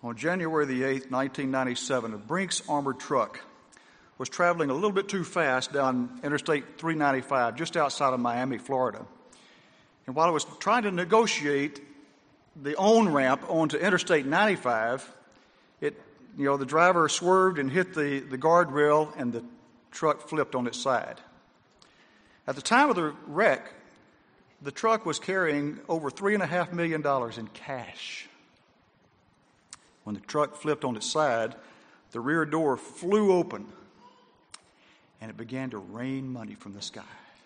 On January the 8th, 1997, a Brinks armored truck was traveling a little bit too fast down Interstate 395 just outside of Miami, Florida. And while it was trying to negotiate the on-ramp onto Interstate 95, the driver swerved and hit the guardrail, and the truck flipped on its side. At the time of the wreck, the truck was carrying over $3.5 million in cash. When the truck flipped on its side, the rear door flew open, and it began to rain money from the sky.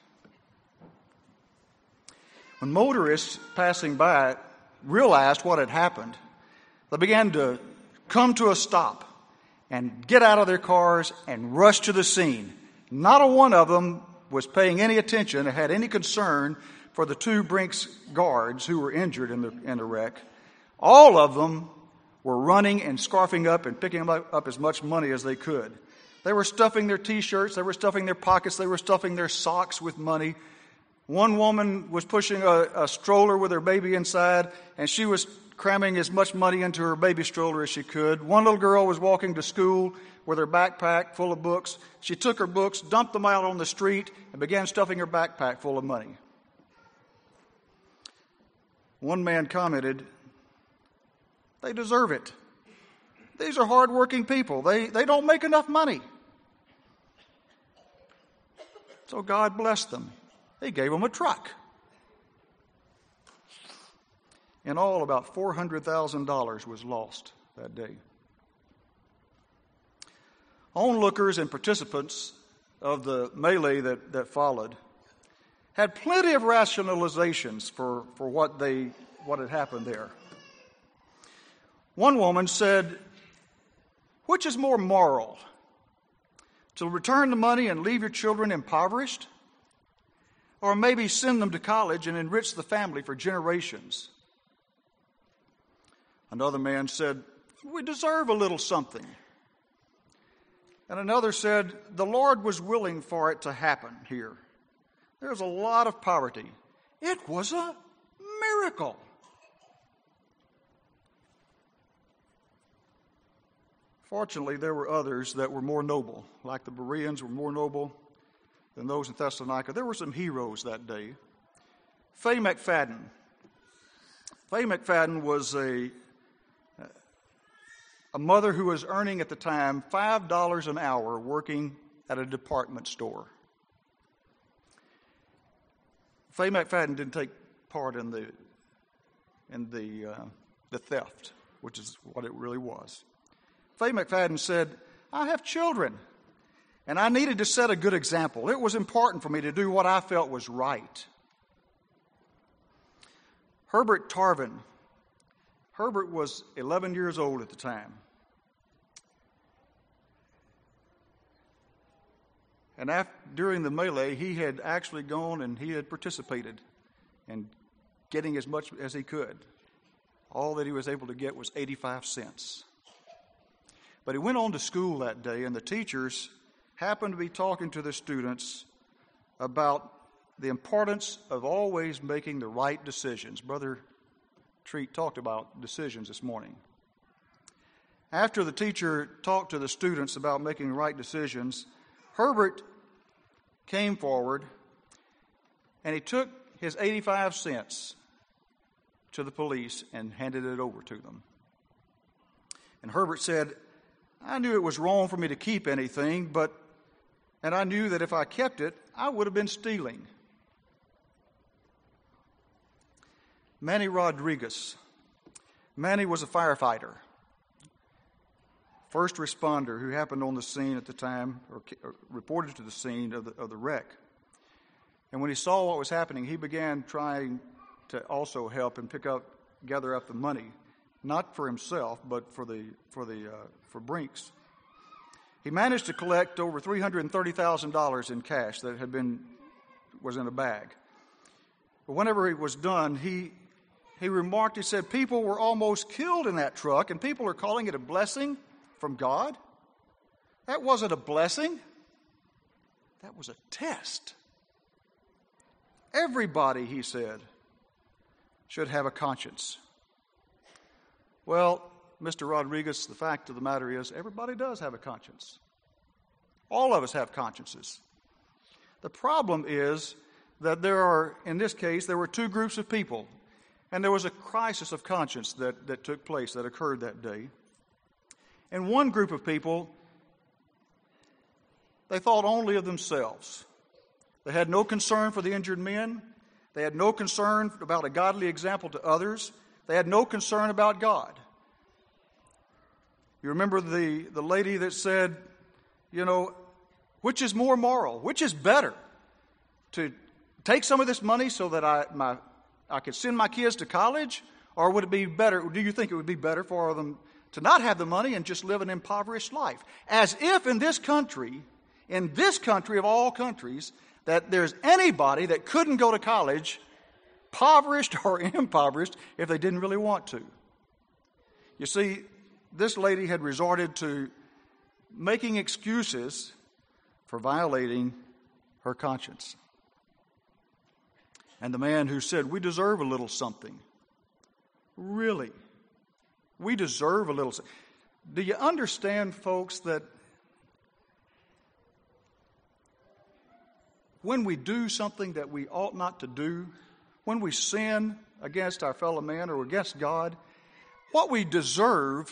When motorists passing by realized what had happened, they began to come to a stop and get out of their cars and rush to the scene. Not a one of them was paying any attention or had any concern for the two Brinks guards who were injured in the wreck. All of them were running and scarfing up and picking up as much money as they could. They were stuffing their T-shirts, they were stuffing their pockets, they were stuffing their socks with money. One woman was pushing a stroller with her baby inside, and she was cramming as much money into her baby stroller as she could. One little girl was walking to school with her backpack full of books. She took her books, dumped them out on the street, and began stuffing her backpack full of money. One man commented, "They deserve it. These are hardworking people. They don't make enough money." So God blessed them. He gave them a truck. In all, about $400,000 was lost that day. Onlookers and participants of the melee that followed had plenty of rationalizations for what had happened there. One woman said, "Which is more moral, to return the money and leave your children impoverished, or maybe send them to college and enrich the family for generations?" Another man said, "We deserve a little something." And another said, "The Lord was willing for it to happen here. There's a lot of poverty. It was a miracle." Fortunately, there were others that were more noble, like the Bereans were more noble than those in Thessalonica. There were some heroes that day. Faye McFadden. Faye McFadden was a mother who was earning at the time $5 an hour working at a department store. Faye McFadden didn't take part in the theft, which is what it really was. Faye McFadden said, "I have children, and I needed to set a good example. It was important for me to do what I felt was right." Herbert Tarvin. Herbert was 11 years old at the time. And during the melee, he had actually gone and he had participated in getting as much as he could. All that he was able to get was 85 cents. But he went on to school that day, and the teachers happened to be talking to the students about the importance of always making the right decisions. Brother Treat talked about decisions this morning. After the teacher talked to the students about making right decisions, Herbert came forward and he took his 85 cents to the police and handed it over to them. And Herbert said, "I knew it was wrong for me to keep anything, and I knew that if I kept it, I would have been stealing." Manny Rodriguez. Manny was a firefighter, first responder who happened on the scene at the time, or reported to the scene of the wreck. And when he saw what was happening, he began trying to also help and gather up the money, not for himself, but for Brinks. He managed to collect over $330,000 in cash that was in a bag. But whenever it was done, he remarked, he said, "People were almost killed in that truck, and people are calling it a blessing from God? That wasn't a blessing. That was a test. Everybody," he said, "should have a conscience." Well, Mr. Rodriguez, the fact of the matter is everybody does have a conscience. All of us have consciences. The problem is that in this case, there were two groups of people, and there was a crisis of conscience that took place, that occurred that day. And one group of people, they thought only of themselves. They had no concern for the injured men. They had no concern about a godly example to others. They had no concern about God. You remember the lady that said, which is more moral? Which is better? To take some of this money so that I could send my kids to college? Or would it be better, do you think it would be better for them to not have the money and just live an impoverished life? As if in this country of all countries, that there's anybody that couldn't go to college, impoverished or impoverished, if they didn't really want to. You see, this lady had resorted to making excuses for violating her conscience. And the man who said, we deserve a little something. Really? We deserve a little something. Do you understand, folks, that when we do something that we ought not to do, when we sin against our fellow man or against God, what we deserve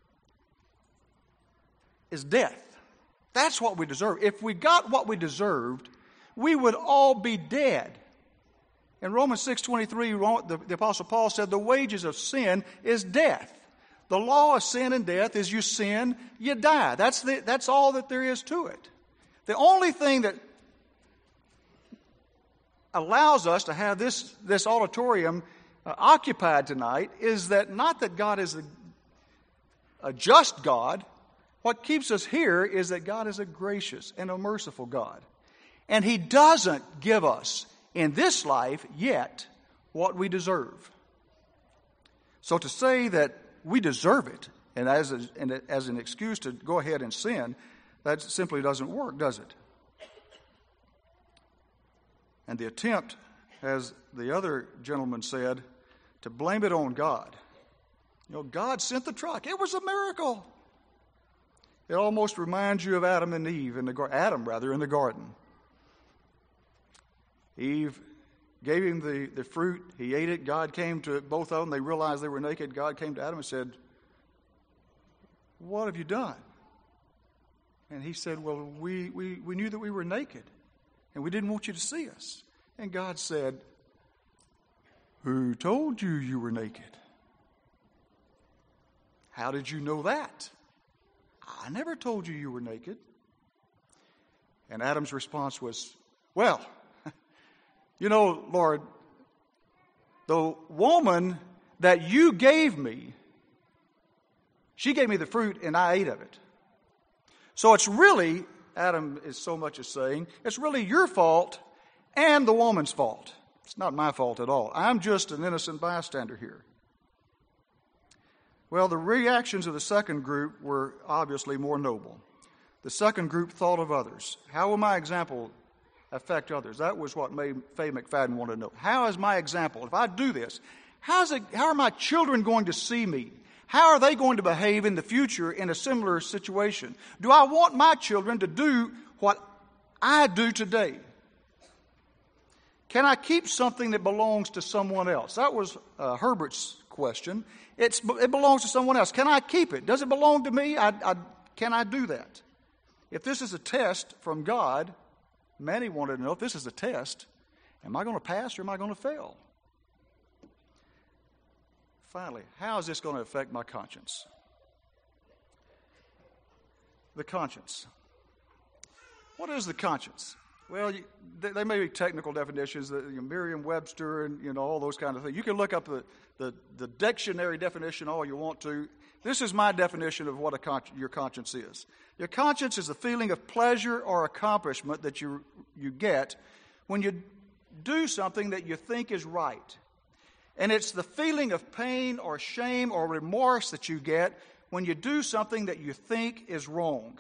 is death. That's what we deserve. If we got what we deserved, we would all be dead. In Romans 6:23, the Apostle Paul said, the wages of sin is death. The law of sin and death is you sin, you die. That's all that there is to it. The only thing that allows us to have this auditorium occupied tonight is that not that God is a just God. What keeps us here is that God is a gracious and a merciful God. And He doesn't give us in this life yet what we deserve. So to say that we deserve it and as an excuse to go ahead and sin, that simply doesn't work, does it? And the attempt, as the other gentleman said, to blame it on God. God sent the truck. It was a miracle. It almost reminds you of Adam and Eve in the garden. Eve gave him the fruit. He ate it. God came to both of them. They realized they were naked. God came to Adam and said, what have you done? And he said, well, we knew that we were naked, and we didn't want you to see us. And God said, who told you you were naked? How did you know that? I never told you were naked. And Adam's response was, well, Lord, the woman that you gave me, she gave me the fruit and I ate of it. So it's really, Adam is so much as saying, it's really your fault and the woman's fault. It's not my fault at all. I'm just an innocent bystander here. Well, the reactions of the second group were obviously more noble. The second group thought of others. How will my example affect others? That was what Faye McFadden wanted to know. How is my example? If I do this, how are my children going to see me? How are they going to behave in the future in a similar situation? Do I want my children to do what I do today? Can I keep something that belongs to someone else? That was Herbert's question. It belongs to someone else. Can I keep it? Does it belong to me? Can I do that? If this is a test from God, Manny wanted to know, if this is a test, am I going to pass or am I going to fail? Finally, how is this going to affect my conscience? The conscience. What is the conscience? Well, there may be technical definitions, Merriam-Webster and all those kind of things. You can look up the dictionary definition all you want to. This is my definition of what your conscience is. Your conscience is the feeling of pleasure or accomplishment that you get when you do something that you think is right. And it's the feeling of pain or shame or remorse that you get when you do something that you think is wrong.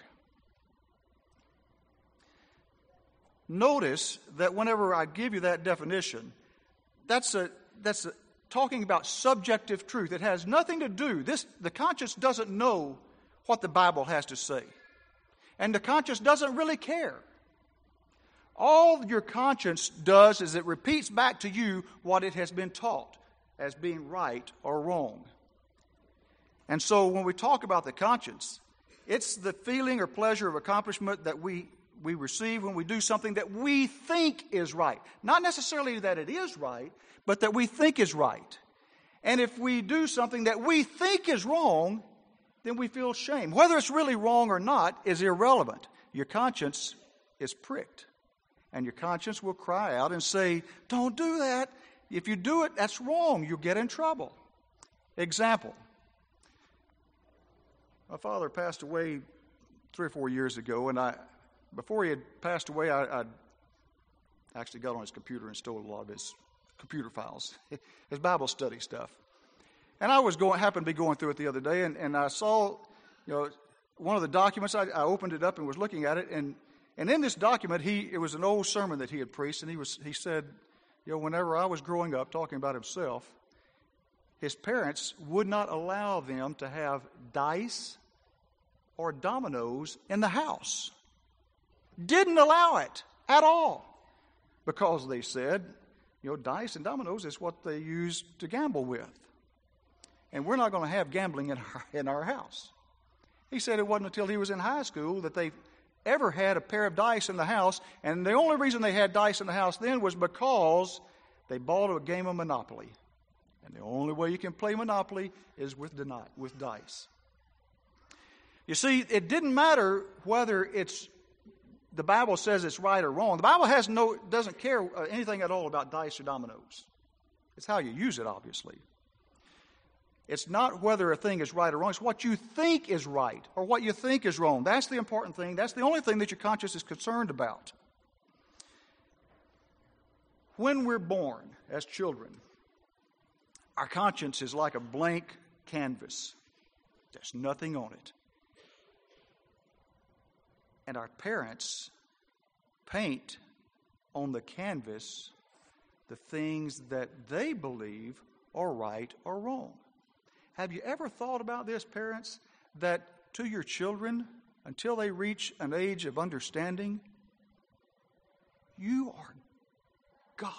Notice that whenever I give you that definition, that's talking about subjective truth. It has nothing to do, the conscience doesn't know what the Bible has to say. And the conscience doesn't really care. All your conscience does is it repeats back to you what it has been taught as being right or wrong. And so when we talk about the conscience, it's the feeling or pleasure of accomplishment that we receive when we do something that we think is right. Not necessarily that it is right, but that we think is right. And if we do something that we think is wrong, then we feel shame. Whether it's really wrong or not is irrelevant. Your conscience is pricked. And your conscience will cry out and say, don't do that. If you do it, that's wrong. You'll get in trouble. Example. My father passed away 3 or 4 years ago, and before he had passed away, I actually got on his computer and stole a lot of his computer files, his Bible study stuff. And I happened to be going through it the other day, and I saw, one of the documents. I opened it up and was looking at it, and in this document, it was an old sermon that he had preached, and he said, whenever I was growing up, talking about himself, his parents would not allow them to have dice or dominoes in the house. Didn't allow it at all, because they said, dice and dominoes is what they use to gamble with. And we're not going to have gambling in our house. He said it wasn't until he was in high school that they ever had a pair of dice in the house, and the only reason they had dice in the house then was because they bought a game of Monopoly. And the only way you can play Monopoly is with dice. You see, it didn't matter whether the Bible says it's right or wrong. The Bible doesn't care anything at all about dice or dominoes. It's how you use it, obviously. It's not whether a thing is right or wrong. It's what you think is right or what you think is wrong. That's the important thing. That's the only thing that your conscience is concerned about. When we're born as children, our conscience is like a blank canvas. There's nothing on it. And our parents paint on the canvas the things that they believe are right or wrong. Have you ever thought about this, parents, that to your children, until they reach an age of understanding, you are God.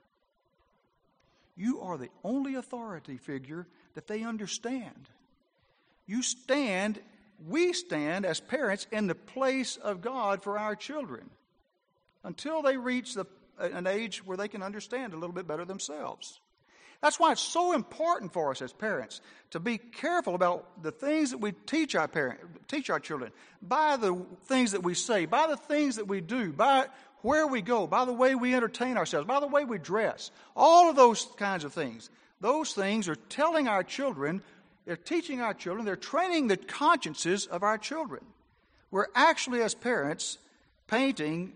You are the only authority figure that they understand. We stand as parents in the place of God for our children until they reach an age where they can understand a little bit better themselves. That's why it's so important for us as parents to be careful about the things that we teach our children, by the things that we say, by the things that we do, by where we go, by the way we entertain ourselves, by the way we dress. All of those kinds of things. Those things are telling our children, they're teaching our children, they're training the consciences of our children. We're actually, as parents, painting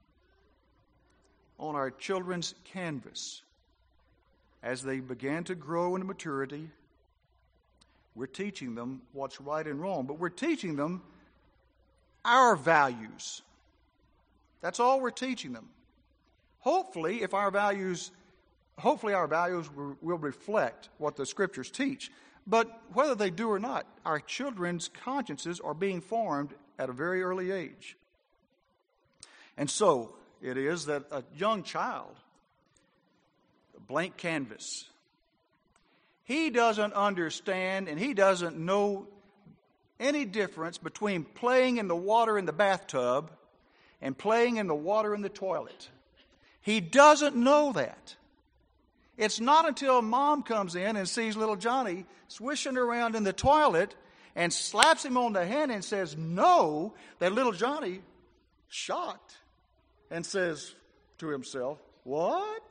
on our children's canvas. As they began to grow into maturity, we're teaching them what's right and wrong, but we're teaching them our values. That's all we're teaching them. Hopefully our values will reflect what the Scriptures teach. But whether they do or not, our children's consciences are being formed at a very early age. And so it is that a young child, a blank canvas, he doesn't understand and he doesn't know any difference between playing in the water in the bathtub and playing in the water in the toilet. He doesn't know that. It's not until mom comes in and sees little Johnny swishing around in the toilet and slaps him on the hand and says, "No," that little Johnny, shocked, and says to himself, "What?"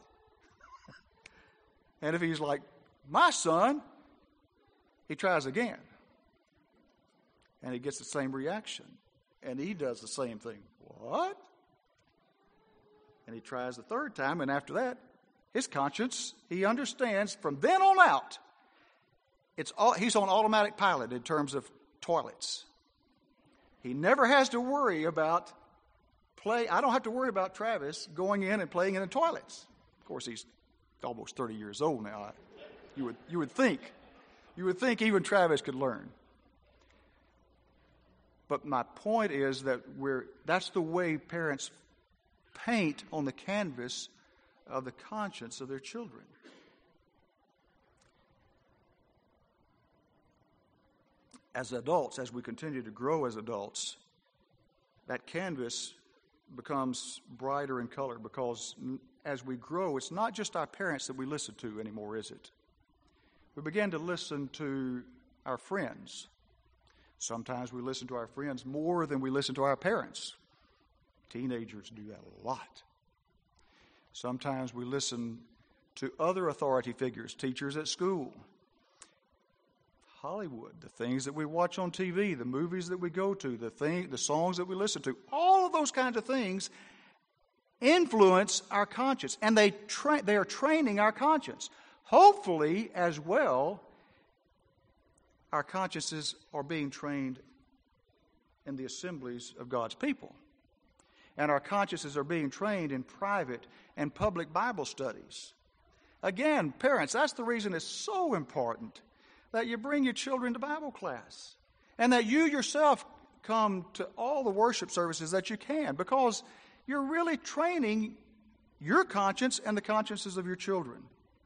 And if he's like, "My son," he tries again. And he gets the same reaction. And he does the same thing. "What?" And he tries the third time, and after that, his conscience, he understands from then on out, he's on automatic pilot in terms of toilets. He never has to worry about I don't have to worry about Travis going in and playing in the toilets. Of course, he's almost 30 years old now. You would think. You would think even Travis could learn. But my point is that that's the way parents paint on the canvas of the conscience of their children. As adults, as we continue to grow as adults, that canvas becomes brighter in color because as we grow, it's not just our parents that we listen to anymore, is it? We begin to listen to our friends. Sometimes we listen to our friends more than we listen to our parents. Teenagers do that a lot. Sometimes we listen to other authority figures, teachers at school, Hollywood, the things that we watch on TV, the movies that we go to, the songs that we listen to. All of those kinds of things influence our conscience, and they are training our conscience. Hopefully, as well, our consciences are being trained in the assemblies of God's people. And our consciences are being trained in private and public Bible studies. Again, parents, that's the reason it's so important that you bring your children to Bible class and that you yourself come to all the worship services that you can, because you're really training your conscience and the consciences of your children.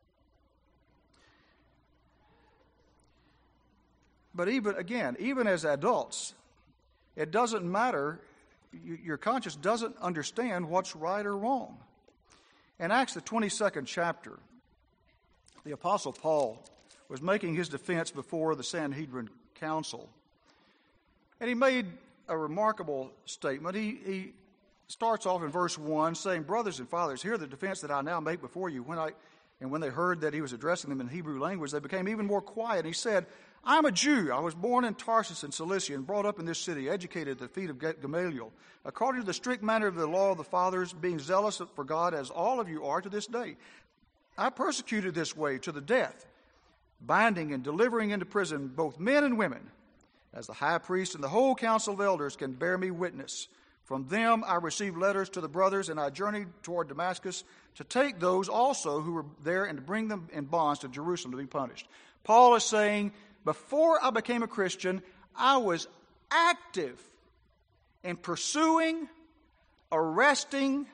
But even as adults, it doesn't matter. Your conscience doesn't understand what's right or wrong. In Acts, the 22nd chapter, the Apostle Paul was making his defense before the Sanhedrin Council. And he made a remarkable statement. He starts off in verse 1 saying, "Brothers and fathers, hear the defense that I now make before you." When they heard that he was addressing them in Hebrew language, they became even more quiet. He said, "I'm a Jew. I was born in Tarsus in Cilicia and brought up in this city, educated at the feet of Gamaliel, according to the strict manner of the law of the fathers, being zealous for God as all of you are to this day. I persecuted this way to the death, binding and delivering into prison both men and women, as the high priest and the whole council of elders can bear me witness. From them I received letters to the brothers, and I journeyed toward Damascus to take those also who were there and to bring them in bonds to Jerusalem to be punished." Paul is saying, before I became a Christian, I was active in pursuing, arresting,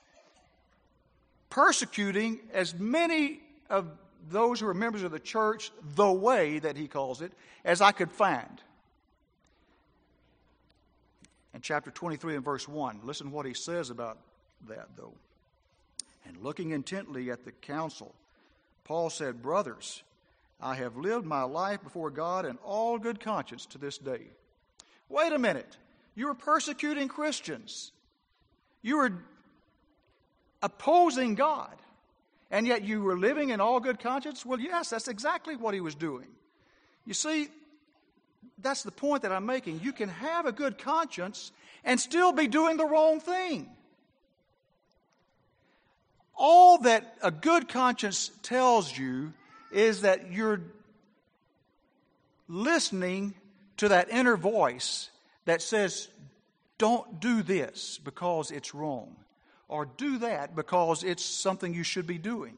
persecuting as many of those who are members of the church, the way that he calls it, as I could find. In chapter 23 and verse 1, listen what he says about that, though. "And looking intently at the council, Paul said, 'Brothers, I have lived my life before God in all good conscience to this day.'" Wait a minute. You were persecuting Christians. You were opposing God. And yet you were living in all good conscience? Well, yes, that's exactly what he was doing. You see, that's the point that I'm making. You can have a good conscience and still be doing the wrong thing. All that a good conscience tells you is that you're listening to that inner voice that says, "Don't do this because it's wrong," or "do that because it's something you should be doing."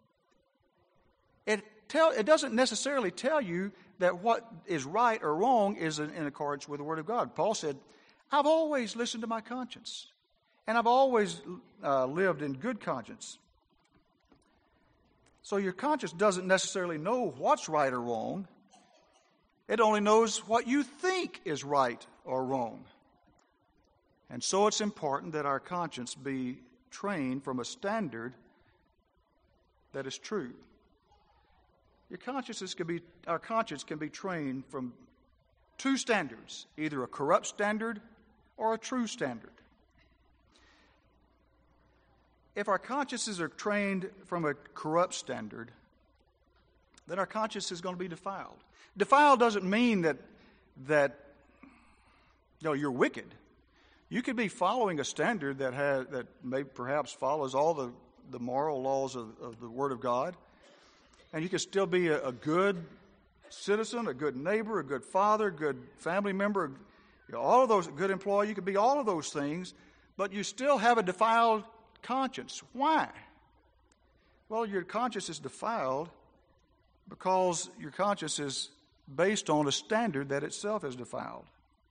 It doesn't necessarily tell you that what is right or wrong is in accordance with the Word of God. Paul said, "I've always listened to my conscience, and I've always lived in good conscience." So your conscience doesn't necessarily know what's right or wrong. It only knows what you think is right or wrong. And so it's important that our conscience be trained from a standard that is true. Our conscience can be trained from two standards, either a corrupt standard or a true standard. If our consciences are trained from a corrupt standard, then our conscience is going to be defiled. Defiled doesn't mean that you're wicked. You could be following a standard that may perhaps follows all the moral laws of the Word of God, and you could still be a good citizen, a good neighbor, a good father, a good family member, all of those, a good employee. You could be all of those things, but you still have a defiled conscience. Why? Well, your conscience is defiled because your conscience is based on a standard that itself is defiled.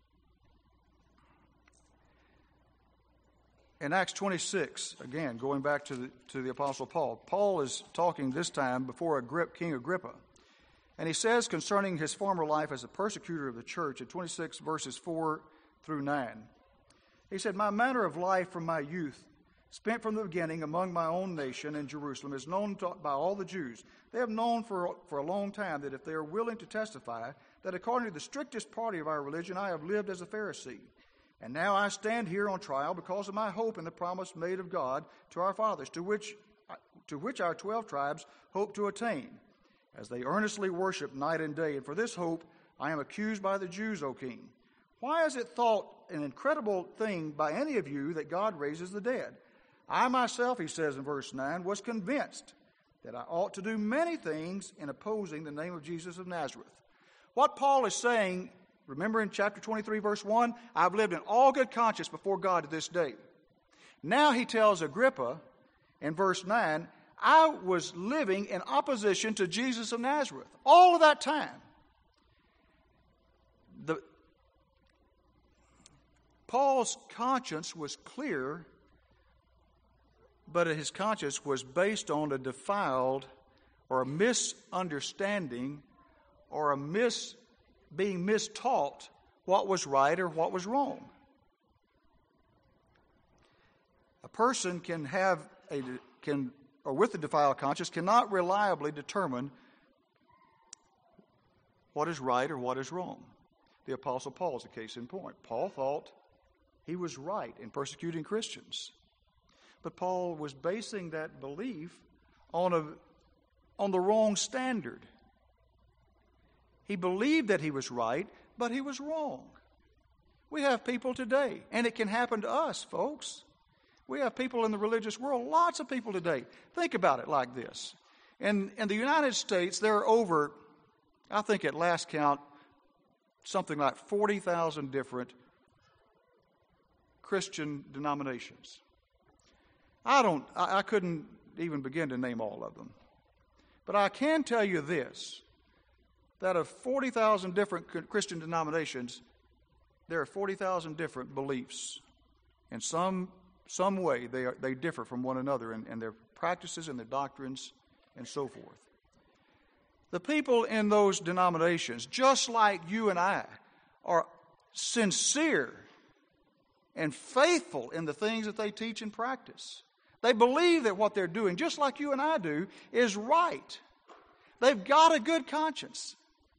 In Acts 26, again, going back to the Apostle Paul, Paul is talking this time before King Agrippa. And he says concerning his former life as a persecutor of the church in 26 verses 4 through 9. He said, "My manner of life from my youth, spent from the beginning among my own nation in Jerusalem, is known by all the Jews. They have known for a long time that if they are willing to testify that according to the strictest party of our religion, I have lived as a Pharisee. And now I stand here on trial because of my hope in the promise made of God to our fathers, to which our 12 tribes hope to attain, as they earnestly worship night and day. And for this hope I am accused by the Jews, O king. Why is it thought an incredible thing by any of you that God raises the dead? I myself," he says in verse 9, "was convinced that I ought to do many things in opposing the name of Jesus of Nazareth." What Paul is saying, remember in chapter 23, verse 1, "I've lived in all good conscience before God to this day." Now he tells Agrippa in verse 9, "I was living in opposition to Jesus of Nazareth all of that time." Paul's conscience was clear, but his conscience was based on a defiled or a misunderstanding or being mistaught what was right or what was wrong. A person with a defiled conscience cannot reliably determine what is right or what is wrong. The Apostle Paul is a case in point. Paul thought he was right in persecuting Christians. But Paul was basing that belief on the wrong standard. He believed that he was right, but he was wrong. We have people today, and it can happen to us, folks. We have people in the religious world, lots of people today. Think about it like this. In the United States, there are over, I think at last count, something like 40,000 different Christian denominations. I couldn't even begin to name all of them. But I can tell you this, that of 40,000 different Christian denominations, there are 40,000 different beliefs. In some way, they differ from one another in their practices and their doctrines and so forth. The people in those denominations, just like you and I, are sincere and faithful in the things that they teach and practice. They believe that what they're doing, just like you and I do, is right. They've got a good conscience.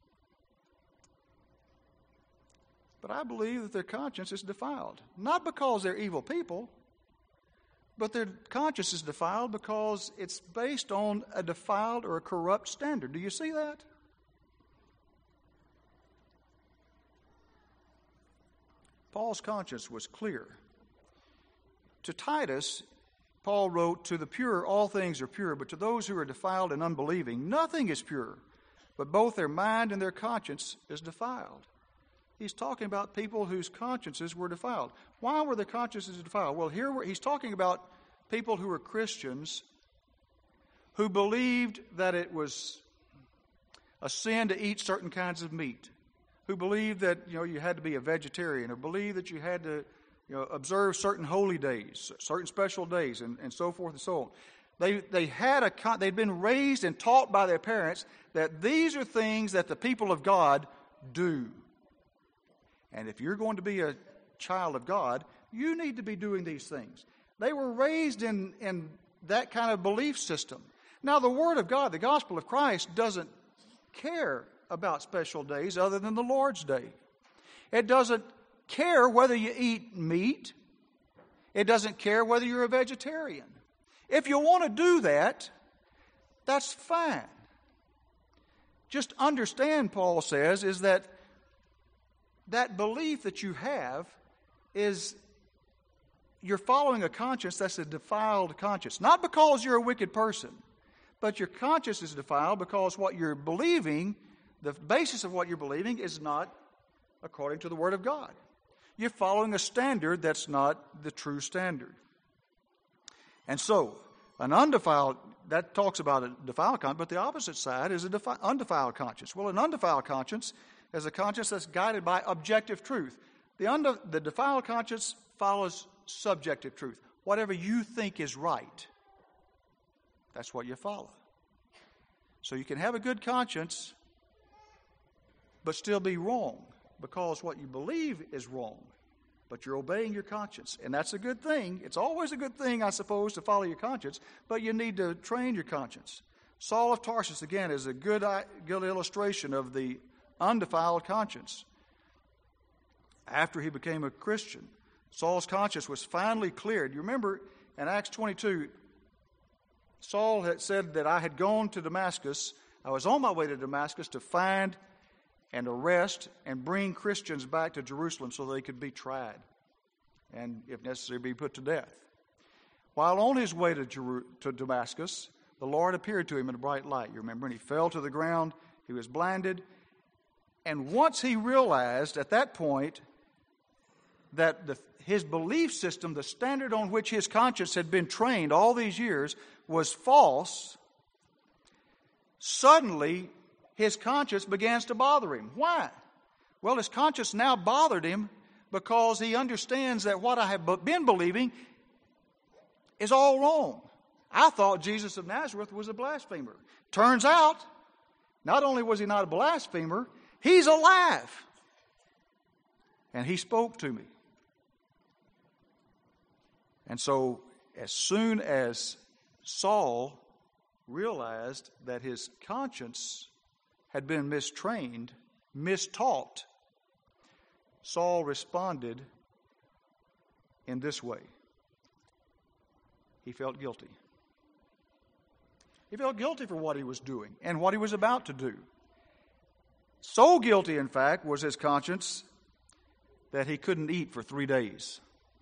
But I believe that their conscience is defiled. Not because they're evil people, but their conscience is defiled because it's based on a defiled or a corrupt standard. Do you see that? Paul's conscience was clear. To Titus, Paul wrote, "To the pure all things are pure, but to those who are defiled and unbelieving, nothing is pure, but both their mind and their conscience is defiled." He's talking about people whose consciences were defiled. Why were their consciences defiled? Well, he's talking about people who were Christians who believed that it was a sin to eat certain kinds of meat, who believed that you had to be a vegetarian, or believed that you had to observe certain holy days, certain special days, and so forth and so on. They'd been raised and taught by their parents that these are things that the people of God do. And if you're going to be a child of God, you need to be doing these things. They were raised in that kind of belief system. Now, the Word of God, the gospel of Christ, doesn't care about special days other than the Lord's Day. It doesn't care whether you eat meat. It doesn't care whether you're a vegetarian. If you want to do that, that's fine. Just understand, Paul says, is that belief that you have is you're following a conscience that's a defiled conscience. Not because you're a wicked person, but your conscience is defiled because what you're believing, the basis of what you're believing, is not according to the Word of God. You're following a standard that's not the true standard. And so, an undefiled that talks about a defiled conscience, but the opposite side is an undefiled conscience. Well, an undefiled conscience is a conscience that's guided by objective truth. The defiled conscience follows subjective truth. Whatever you think is right, that's what you follow. So you can have a good conscience, but still be wrong, because what you believe is wrong, but you're obeying your conscience. And that's a good thing. It's always a good thing, I suppose, to follow your conscience, but you need to train your conscience. Saul of Tarsus, again, is a good illustration of the undefiled conscience. After he became a Christian, Saul's conscience was finally cleared. You remember in Acts 22, Saul had said that I had gone to Damascus. I was on my way to Damascus to find and arrest and bring Christians back to Jerusalem so they could be tried and, if necessary, be put to death. While on his way to Damascus, the Lord appeared to him in a bright light, you remember, and he fell to the ground. He was blinded. And once he realized at that point that his belief system, the standard on which his conscience had been trained all these years, was false, suddenly his conscience begins to bother him. Why? Well, his conscience now bothered him because he understands that what I have been believing is all wrong. I thought Jesus of Nazareth was a blasphemer. Turns out, not only was he not a blasphemer, he's alive. And he spoke to me. And so, as soon as Saul realized that his conscience had been mistrained, mistaught, Saul responded in this way. He felt guilty. He felt guilty for what he was doing and what he was about to do. So guilty, in fact, was his conscience that he couldn't eat for 3 days.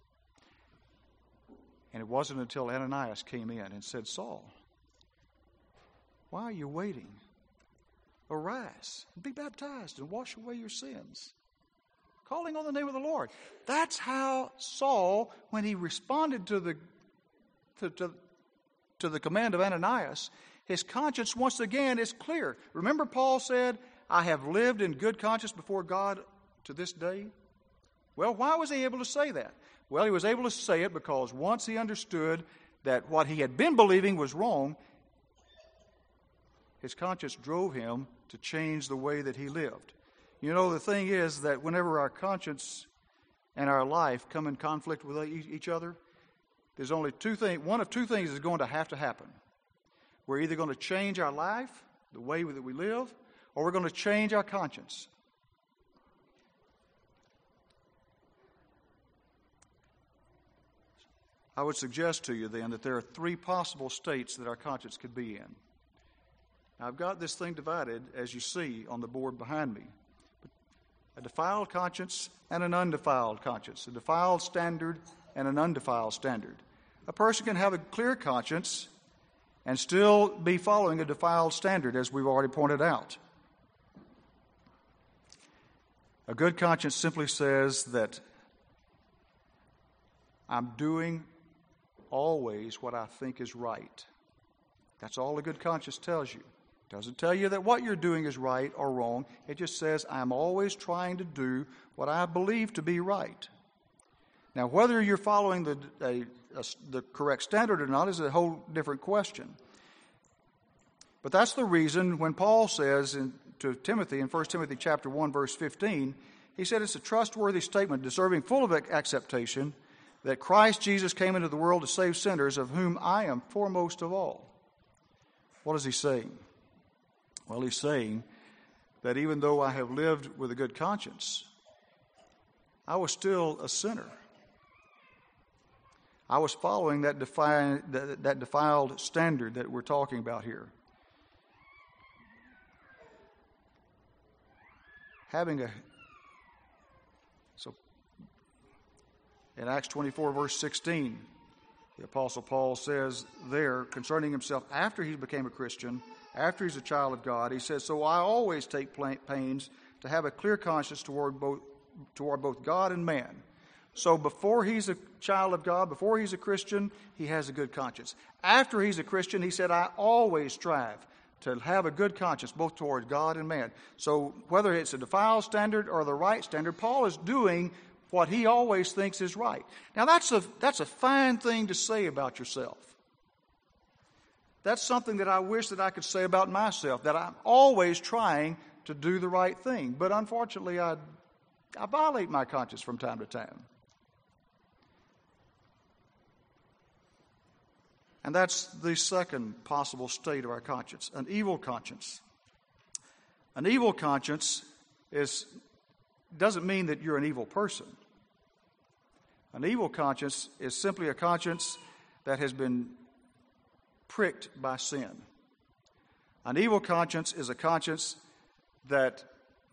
And it wasn't until Ananias came in and said, Saul, why are you waiting? Arise, and be baptized, and wash away your sins, calling on the name of the Lord. That's how Saul, when he responded to the command of Ananias, his conscience once again is clear. Remember, Paul said, I have lived in good conscience before God to this day. Well, why was he able to say that? Well, he was able to say it because once he understood that what he had been believing was wrong, his conscience drove him to change the way that he lived. You know, the thing is that whenever our conscience and our life come in conflict with each other, there's only one of two things is going to happen. We're either going to change our life, the way that we live, or we're going to change our conscience. I would suggest to you then that there are 3 possible states that our conscience could be in. Now, I've got this thing divided, as you see on the board behind me. A defiled conscience and an undefiled conscience. A defiled standard and an undefiled standard. A person can have a clear conscience and still be following a defiled standard, as we've already pointed out. A good conscience simply says that I'm doing always what I think is right. That's all a good conscience tells you. It doesn't tell you that what you're doing is right or wrong. It just says I'm always trying to do what I believe to be right. Now, whether you're following the correct standard or not is a whole different question. But that's the reason when Paul says to Timothy in 1 Timothy chapter 1, verse 15, he said it's a trustworthy statement, deserving full of acceptation, that Christ Jesus came into the world to save sinners, of whom I am foremost of all. What is he saying? Well, he's saying that even though I have lived with a good conscience, I was still a sinner. I was following that defiled standard that we're talking about here. So in Acts 24, verse 16, the Apostle Paul says there concerning himself after he became a Christian, after he's a child of God, he says, so I always take pains to have a clear conscience toward both God and man. So before he's a child of God, before he's a Christian, he has a good conscience. After he's a Christian, he said, I always strive to have a good conscience, both toward God and man. So whether it's a defiled standard or the right standard, Paul is doing what he always thinks is right. Now that's a fine thing to say about yourself. That's something that I wish that I could say about myself, that I'm always trying to do the right thing. But unfortunately, I violate my conscience from time to time. And that's the second possible state of our conscience, an evil conscience. An evil conscience doesn't mean that you're an evil person. An evil conscience is simply a conscience that has been pricked by sin. An evil conscience is a conscience that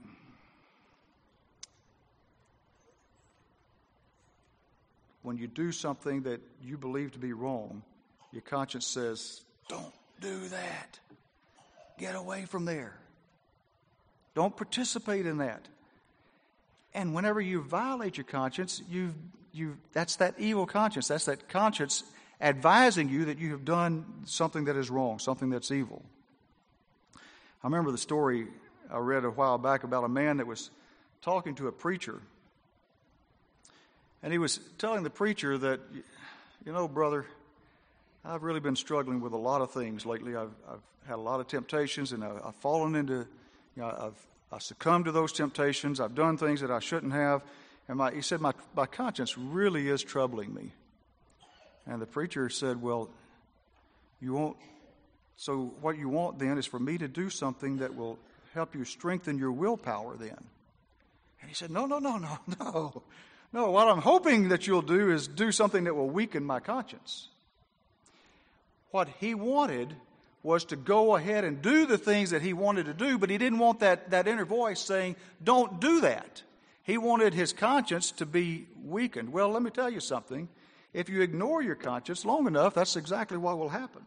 when you do something that you believe to be wrong, your conscience says, don't do that. Get away from there. Don't participate in that. And whenever you violate your conscience, that's that evil conscience. That's that conscience advising you that you have done something that is wrong, something that's evil. I remember the story I read a while back about a man that was talking to a preacher. And he was telling the preacher that, brother, I've really been struggling with a lot of things lately. I've had a lot of temptations, and I've fallen into, I've succumbed to those temptations. I've done things that I shouldn't have. And he said, my conscience really is troubling me. And the preacher said, well, you won't. So what you want then is for me to do something that will help you strengthen your willpower then. And he said, no. No, what I'm hoping that you'll do is do something that will weaken my conscience. What he wanted was to go ahead and do the things that he wanted to do, but he didn't want that inner voice saying, don't do that. He wanted his conscience to be weakened. Well, let me tell you something. If you ignore your conscience long enough, that's exactly what will happen.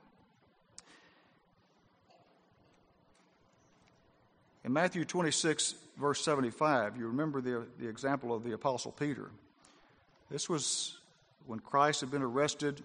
In Matthew 26, verse 75, you remember the example of the Apostle Peter. This was when Christ had been arrested.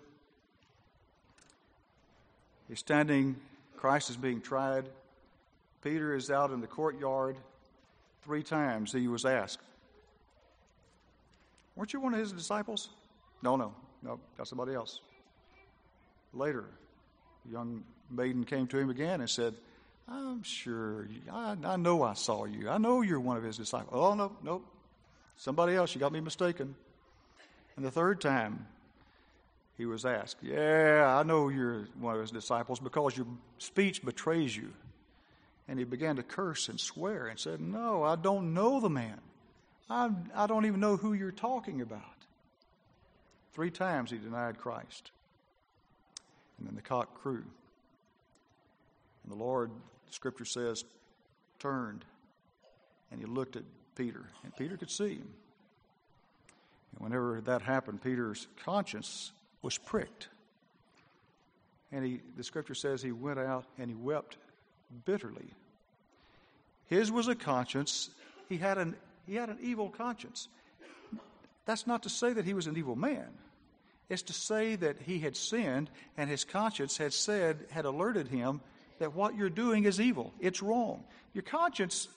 He's standing, Christ is being tried. Peter is out in the courtyard. 3 times he was asked, weren't you one of his disciples? No, that's somebody else. Later, a young maiden came to him again and said, I'm sure, I know I saw you. I know you're one of his disciples. Oh, no, somebody else, you got me mistaken. And the 3rd time, he was asked, yeah, I know you're one of his disciples because your speech betrays you. And he began to curse and swear and said, no, I don't know the man. I don't even know who you're talking about. 3 times he denied Christ. And then the cock crew. And the Lord, the Scripture says, turned and he looked at Peter. And Peter could see him. And whenever that happened, Peter's conscience was pricked. And the Scripture says he went out and he wept bitterly. His was a conscience. He had an evil conscience. That's not to say that he was an evil man. It's to say that he had sinned and his conscience had alerted him that what you're doing is evil. It's wrong. Your conscience,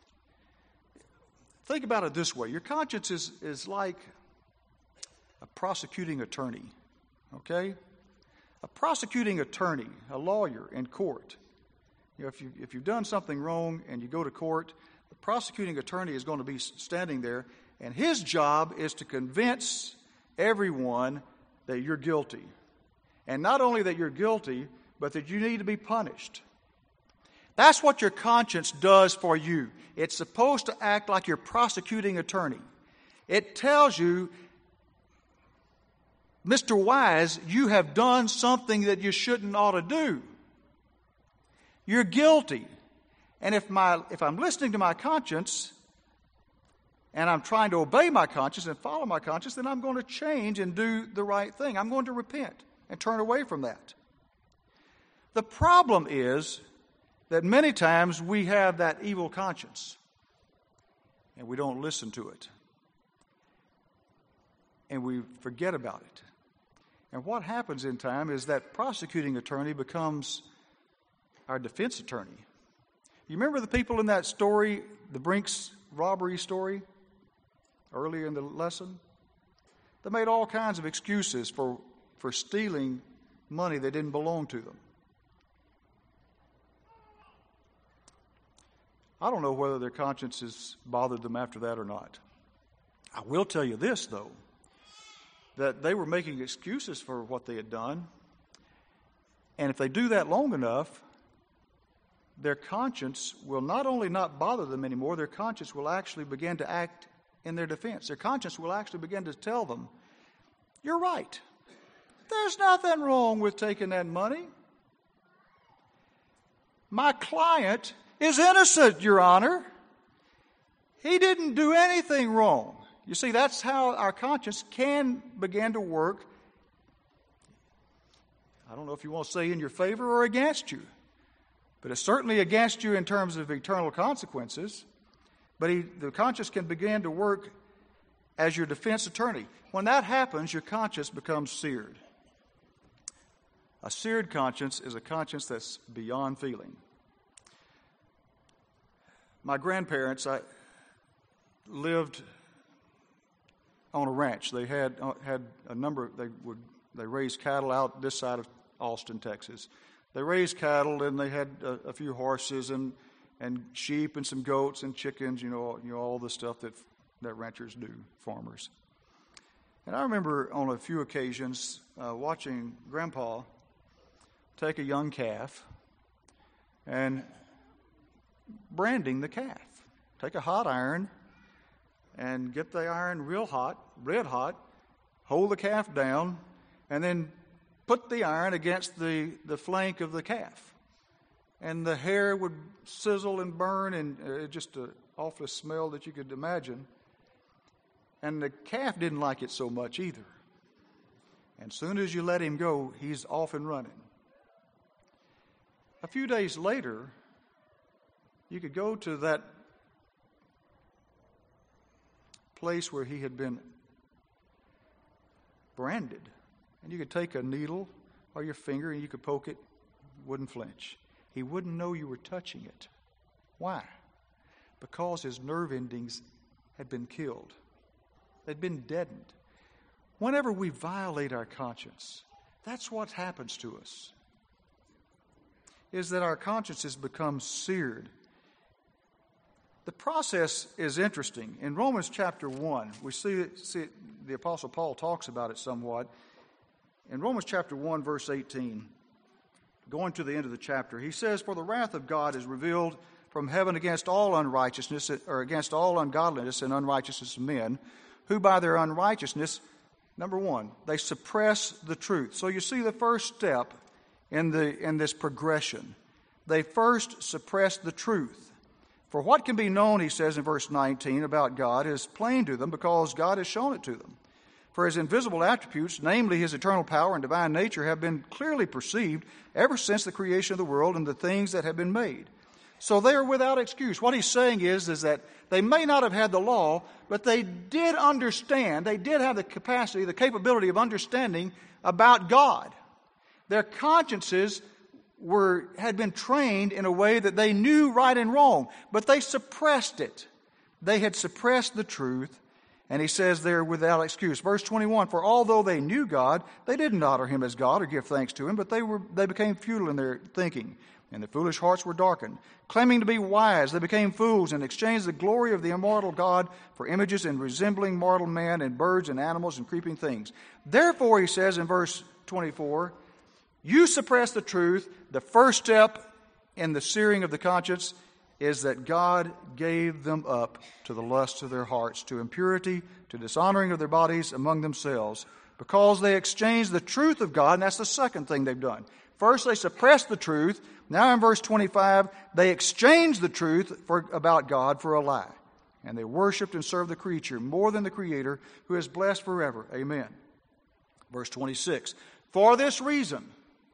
think about it this way. Your conscience is like a prosecuting attorney, okay? A prosecuting attorney, a lawyer in court. If you've done something wrong and you go to court, the prosecuting attorney is going to be standing there, and his job is to convince everyone that you're guilty. And not only that you're guilty, but that you need to be punished. That's what your conscience does for you. It's supposed to act like your prosecuting attorney. It tells you, Mr. Wise, you have done something that you shouldn't ought to do. You're guilty. And if I'm listening to my conscience and I'm trying to obey my conscience and follow my conscience, then I'm going to change and do the right thing. I'm going to repent and turn away from that. The problem is that many times we have that evil conscience and we don't listen to it. and we forget about it. And what happens in time is that prosecuting attorney becomes our defense attorney. You remember the people in that story, the Brinks robbery story, earlier in the lesson? They made all kinds of excuses for stealing money that didn't belong to them. I don't know whether their consciences bothered them after that or not. I will tell you this, though, that they were making excuses for what they had done. And if they do that long enough, their conscience will not only not bother them anymore, their conscience will actually begin to act in their defense. Their conscience will actually begin to tell them, you're right. There's nothing wrong with taking that money. My client is innocent, Your Honor. He didn't do anything wrong. You see, that's how our conscience can begin to work. I don't know if you want to say in your favor or against you, but it's certainly against you in terms of eternal consequences. But the conscience can begin to work as your defense attorney. When that happens, your conscience becomes seared. A seared conscience is a conscience that's beyond feeling. My grandparents lived on a ranch. They had a number. They raised cattle out this side of Austin, Texas. They raised cattle, and they had a few horses and sheep and some goats and chickens. You know all the stuff that ranchers do, farmers. And I remember on a few occasions watching Grandpa take a young calf and branding the calf. Take a hot iron and get the iron real hot, red hot, hold the calf down, and then put the iron against the flank of the calf. And the hair would sizzle and burn, and just an awful smell that you could imagine. And the calf didn't like it so much either. And as soon as you let him go, he's off and running. A few days later, you could go to that place where he had been branded, and you could take a needle or your finger and you could poke it, wouldn't flinch. He wouldn't know you were touching it. Why? Because his nerve endings had been killed. They'd been deadened. Whenever we violate our conscience, that's what happens to us, is that our consciences become seared. The process is interesting. In Romans chapter 1, we see the Apostle Paul talks about it somewhat. In Romans chapter 1, verse 18, going to the end of the chapter, he says, "For the wrath of God is revealed from heaven against all unrighteousness, or against all ungodliness and unrighteousness of men, who by their unrighteousness," number one, they suppress the truth. So you see the first step in this progression. They first suppress the truth. For what can be known, he says in verse 19, about God is plain to them because God has shown it to them. For his invisible attributes, namely his eternal power and divine nature, have been clearly perceived ever since the creation of the world and the things that have been made. So they are without excuse. What he's saying is that they may not have had the law, but they did understand, they did have the capacity, the capability of understanding about God. Their consciences had been trained in a way that they knew right and wrong, but they suppressed it. They had suppressed the truth, and he says they're without excuse. Verse 21, "For although they knew God, they didn't honor him as God or give thanks to him, but they became futile in their thinking, and their foolish hearts were darkened. Claiming to be wise, they became fools and exchanged the glory of the immortal God for images and resembling mortal man and birds and animals and creeping things. Therefore," he says in verse 24, "you suppress the truth." The first step in the searing of the conscience is that God gave them up to the lusts of their hearts, to impurity, to dishonoring of their bodies among themselves, because they exchanged the truth of God, and that's the second thing they've done. First, they suppressed the truth. Now in verse 25, they exchanged the truth about God for a lie, and they worshiped and served the creature more than the Creator, who is blessed forever. Amen. Verse 26, "For this reason,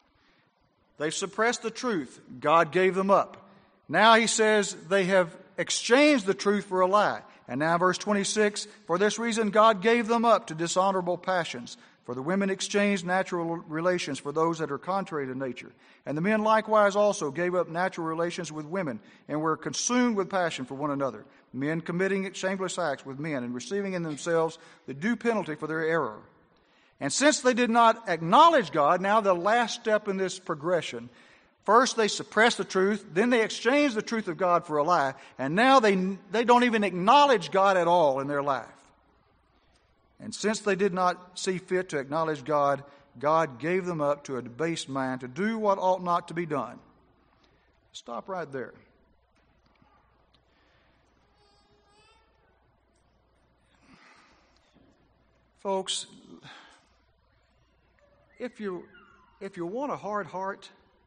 they suppressed the truth. God gave them up. Now he says they have exchanged the truth for a lie. And now verse 26, for this reason God gave them up to dishonorable passions. For the women exchanged natural relations for those that are contrary to nature. And the men likewise also gave up natural relations with women and were consumed with passion for one another, men committing shameless acts with men and receiving in themselves the due penalty for their error. And since they did not acknowledge God, now the last step in this progression, first they suppress the truth, then they exchange the truth of God for a lie, and now they don't even acknowledge God at all in their life. And since they did not see fit to acknowledge God, God gave them up to a debased mind to do what ought not to be done. Stop right there. Folks, if you want a hard heart,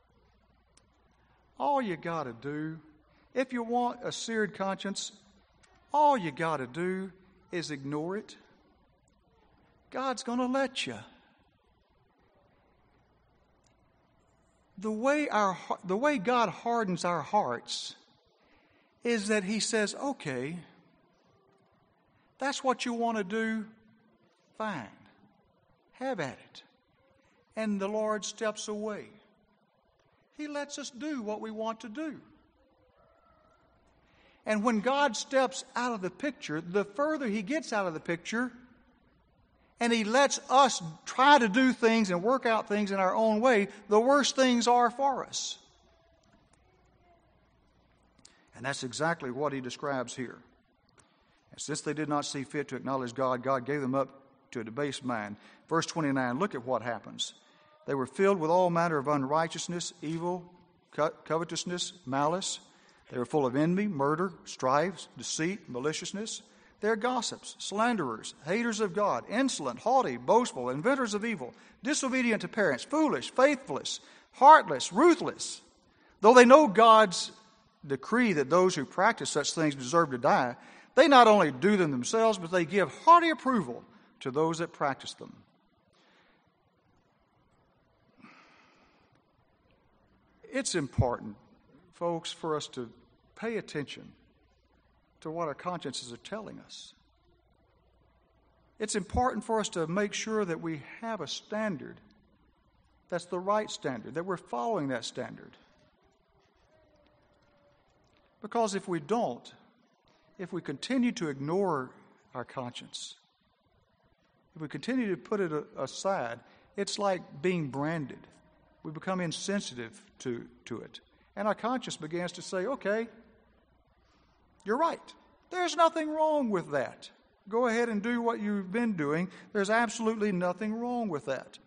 all you got to do, if you want a seared conscience, all you got to do is ignore it. God's going to let you. The way God hardens our hearts is that He says, okay, that's what you want to do, fine, have at it. And the Lord steps away. He lets us do what we want to do. And when God steps out of the picture, the further He gets out of the picture, and He lets us try to do things and work out things in our own way, the worse things are for us. And that's exactly what He describes here. And since they did not see fit to acknowledge God, God gave them up to a debased mind. Verse 29, look at what happens. They were filled with all manner of unrighteousness, evil, covetousness, malice. They were full of envy, murder, strife, deceit, maliciousness. They're gossips, slanderers, haters of God, insolent, haughty, boastful, inventors of evil, disobedient to parents, foolish, faithless, heartless, ruthless. Though they know God's decree that those who practice such things deserve to die, they not only do them themselves, but they give hearty approval to those that practice them. It's important, folks, for us to pay attention to what our consciences are telling us. It's important for us to make sure that we have a standard that's the right standard, that we're following that standard. Because if we don't, if we continue to ignore our conscience, if we continue to put it aside, it's like being branded. We become insensitive to it. And our conscience begins to say, okay, you're right. There's nothing wrong with that. Go ahead and do what you've been doing. There's absolutely nothing wrong with that.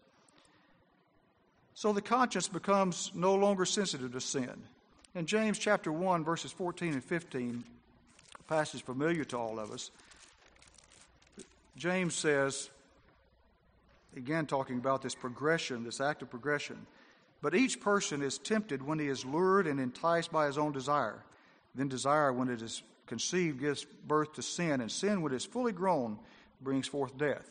So the conscience becomes no longer sensitive to sin. In James chapter 1, verses 14 and 15, a passage familiar to all of us, James says, again talking about this progression, this active progression, but each person is tempted when he is lured and enticed by his own desire. Then desire, when it is conceived, gives birth to sin, and sin, when it is fully grown, brings forth death.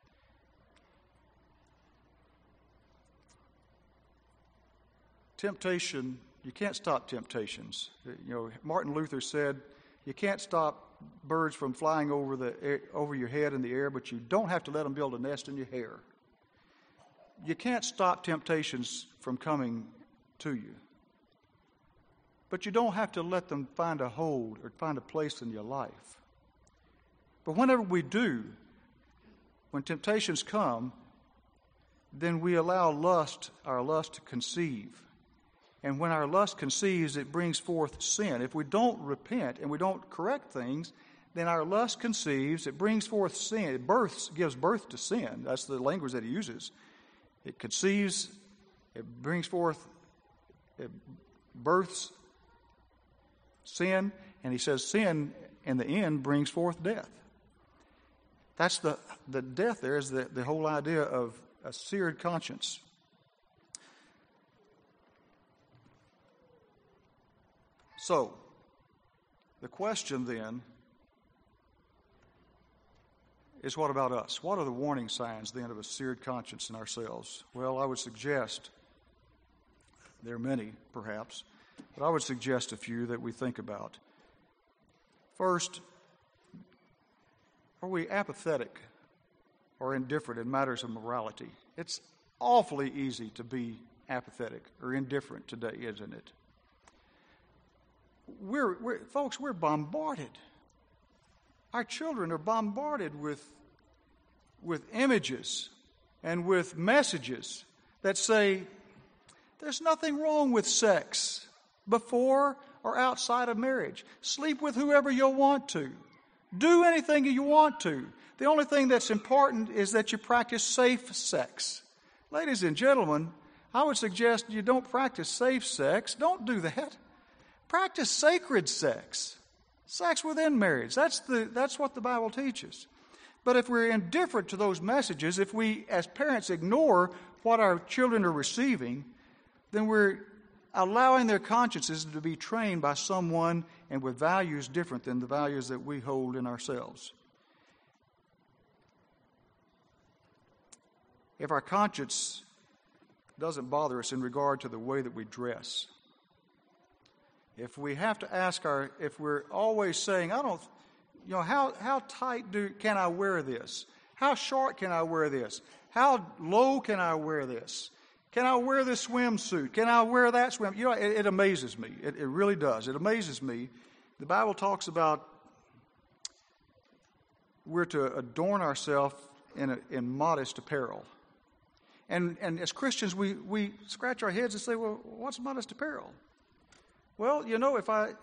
Temptation, you can't stop temptations. You know, Martin Luther said, you can't stop birds from flying over your head in the air, but you don't have to let them build a nest in your hair. You can't stop temptations from coming to you. But you don't have to let them find a hold or find a place in your life. But whenever we do, when temptations come, then we allow our lust to conceive. And when our lust conceives, it brings forth sin. If we don't repent and we don't correct things, then our lust conceives, it brings forth sin. It gives birth to sin. That's the language that he uses. It conceives, it brings forth, it births sin, and he says sin in the end brings forth death. That's the death there is the whole idea of a seared conscience. So, the question then is, what about us? What are the warning signs then of a seared conscience in ourselves? Well, I would suggest, there are many perhaps, but I would suggest a few that we think about. First, are we apathetic or indifferent in matters of morality? It's awfully easy to be apathetic or indifferent today, isn't it? Folks, we're bombarded. Our children are bombarded with images and with messages that say there's nothing wrong with sex before or outside of marriage. Sleep with whoever you want to. Do anything you want to. The only thing that's important is that you practice safe sex. Ladies and gentlemen, I would suggest you don't practice safe sex. Don't do that. Practice sacred sex. Sex within marriage. That's what the Bible teaches. But if we're indifferent to those messages, if we as parents ignore what our children are receiving, then we're allowing their consciences to be trained by someone and with values different than the values that we hold in ourselves. If our conscience doesn't bother us in regard to the way that we dress, if we have to ask if we're always saying, how tight can I wear this? How short can I wear this? How low can I wear this? Can I wear this swimsuit? Can I wear that swim? It amazes me. It really does. It amazes me. The Bible talks about we're to adorn ourselves in modest apparel. And as Christians, we scratch our heads and say, well, what's modest apparel? Well, if I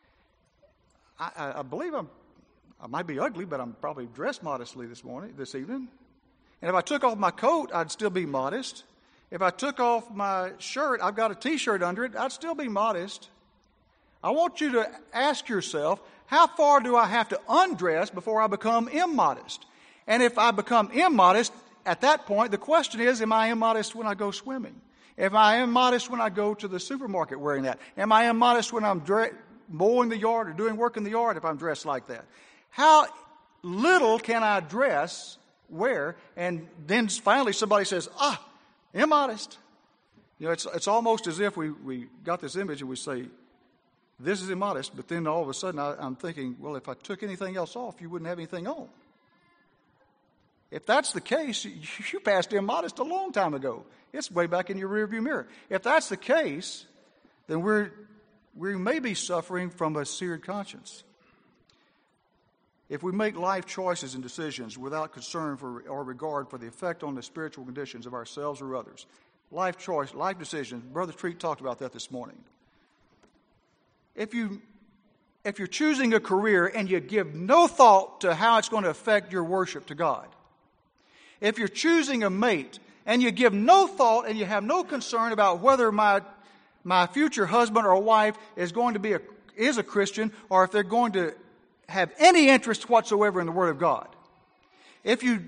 believe I might be ugly, but I'm probably dressed modestly this evening. And if I took off my coat, I'd still be modest. If I took off my shirt, I've got a T-shirt under it, I'd still be modest. I want you to ask yourself, how far do I have to undress before I become immodest? And if I become immodest, at that point, the question is, am I immodest when I go swimming? Am I immodest when I go to the supermarket wearing that? Am I immodest when I'm mowing the yard or doing work in the yard if I'm dressed like that? How little can I wear? And then finally somebody says, immodest. It's almost as if we got this image and we say, this is immodest, but then all of a sudden I'm thinking, well, if I took anything else off, you wouldn't have anything on. If that's the case, you passed immodest a long time ago. It's way back in your rearview mirror. If that's the case, then we may be suffering from a seared conscience. If we make life choices and decisions without concern for or regard for the effect on the spiritual conditions of ourselves or others, life decisions, Brother Treat talked about that this morning. If you're choosing a career and you give no thought to how it's going to affect your worship to God, if you're choosing a mate and you give no thought and you have no concern about whether my future husband or wife is going to be a Christian or if they're going to have any interest whatsoever in the Word of God, if you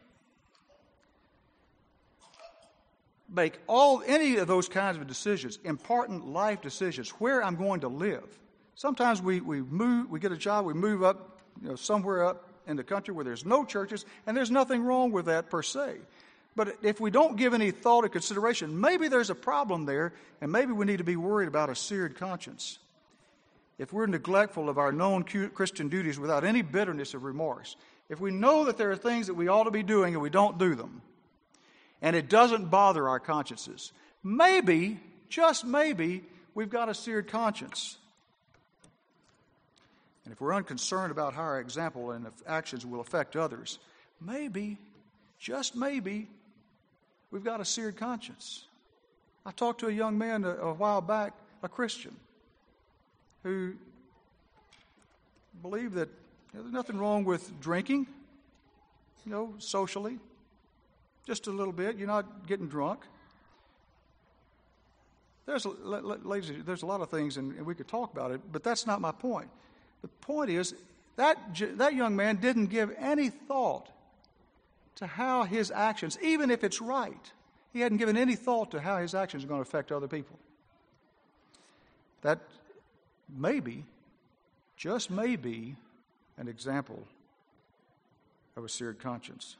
make any of those kinds of decisions, important life decisions, where I'm going to live. Sometimes we move, we get a job, we move up, somewhere up in the country where there's no churches, and there's nothing wrong with that per se. But if we don't give any thought or consideration, maybe there's a problem there, and maybe we need to be worried about a seared conscience. If we're neglectful of our known Christian duties without any bitterness or remorse, if we know that there are things that we ought to be doing and we don't do them, and it doesn't bother our consciences, maybe, just maybe, we've got a seared conscience. And if we're unconcerned about how our example and actions will affect others, maybe, just maybe, we've got a seared conscience. I talked to a young man a while back, a Christian, who believed that there's nothing wrong with drinking, socially, just a little bit. You're not getting drunk. There's a lot of things, and we could talk about it, but that's not my point. The point is that young man didn't give any thought to how his actions, even if it's right, he hadn't given any thought to how his actions are going to affect other people. That maybe, just maybe, an example of a seared conscience.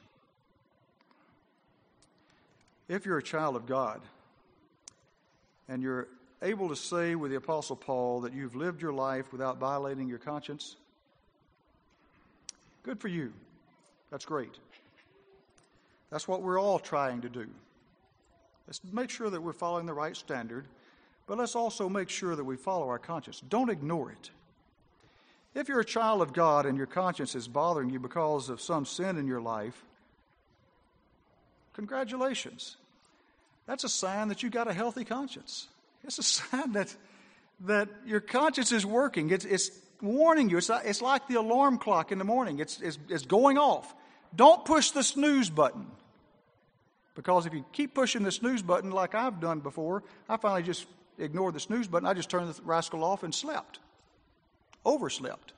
If you're a child of God and you're able to say with the Apostle Paul that you've lived your life without violating your conscience, good for you. That's great. That's what we're all trying to do. Let's make sure that we're following the right standard, but let's also make sure that we follow our conscience. Don't ignore it. If you're a child of God and your conscience is bothering you because of some sin in your life, congratulations. That's a sign that you got a healthy conscience. It's a sign that your conscience is working. It's warning you. It's like the alarm clock in the morning. It's going off. Don't push the snooze button. Because if you keep pushing the snooze button like I've done before, I finally just ignored the snooze button. I just turned the rascal off and slept. Overslept.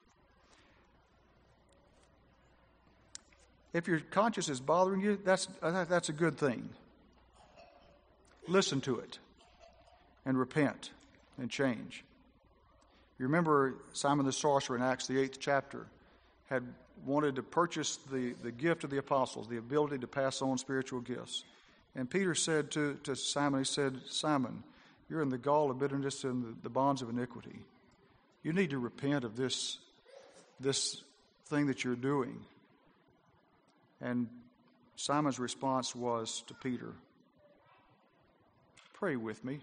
If your conscience is bothering you, that's a good thing. Listen to it and repent and change. You remember Simon the sorcerer in Acts, the 8th chapter, had wanted to purchase the gift of the apostles, the ability to pass on spiritual gifts. And Peter said to Simon, he said, Simon, you're in the gall of bitterness and the bonds of iniquity. You need to repent of this thing that you're doing. And Simon's response was to Peter, pray with me.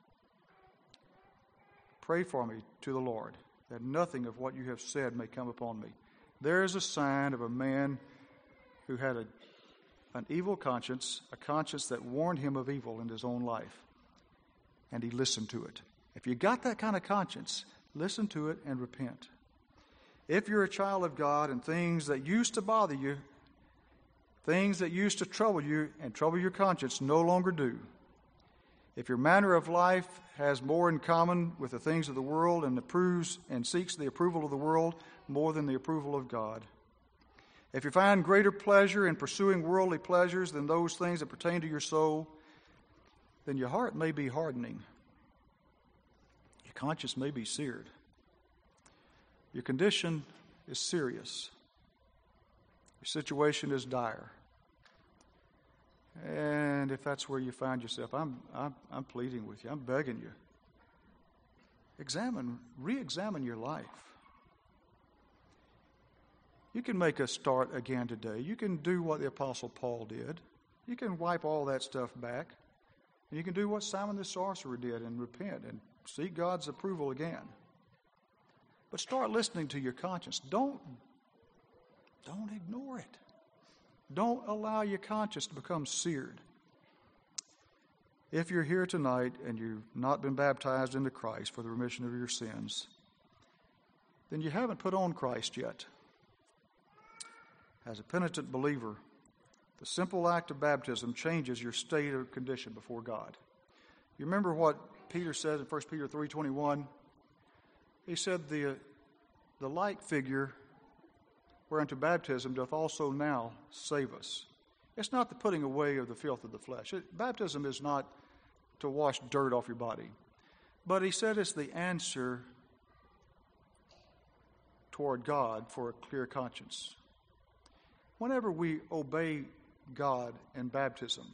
Pray for me to the Lord, that nothing of what you have said may come upon me. There is a sign of a man who had an evil conscience, a conscience that warned him of evil in his own life. And he listened to it. If you got that kind of conscience, listen to it and repent. If you're a child of God and things that used to bother you, things that used to trouble you and trouble your conscience no longer do. If your manner of life has more in common with the things of the world and approves and seeks the approval of the world more than the approval of God. If you find greater pleasure in pursuing worldly pleasures than those things that pertain to your soul, then your heart may be hardening. Your conscience may be seared. Your condition is serious. Your situation is dire. And if that's where you find yourself, I'm pleading with you. I'm begging you. Re-examine your life. You can make a start again today. You can do what the Apostle Paul did. You can wipe all that stuff back. And you can do what Simon the sorcerer did and repent and seek God's approval again. But start listening to your conscience. Don't ignore it. Don't allow your conscience to become seared. If you're here tonight and you've not been baptized into Christ for the remission of your sins, then you haven't put on Christ yet. As a penitent believer, the simple act of baptism changes your state or condition before God. You remember what Peter said in 1 Peter 3:21? He said, the like figure whereunto baptism doth also now save us. It's not the putting away of the filth of the flesh. Baptism is not to wash dirt off your body. But he said it's the answer toward God for a clear conscience. Whenever we obey God in baptism,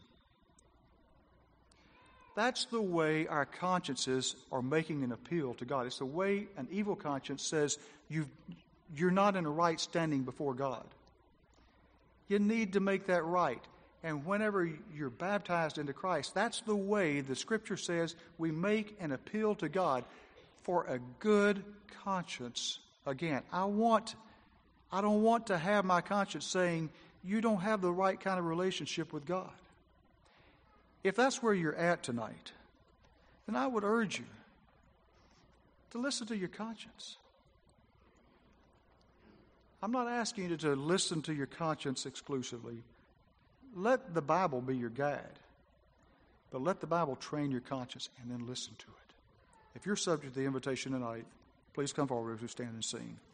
that's the way our consciences are making an appeal to God. It's the way an evil conscience says you're not in a right standing before God. You need to make that right. And whenever you're baptized into Christ, that's the way the Scripture says we make an appeal to God for a good conscience. Again, I don't want to have my conscience saying, you don't have the right kind of relationship with God. If that's where you're at tonight, then I would urge you to listen to your conscience. I'm not asking you to listen to your conscience exclusively. Let the Bible be your guide. But let the Bible train your conscience and then listen to it. If you're subject to the invitation tonight, please come forward as we stand and sing.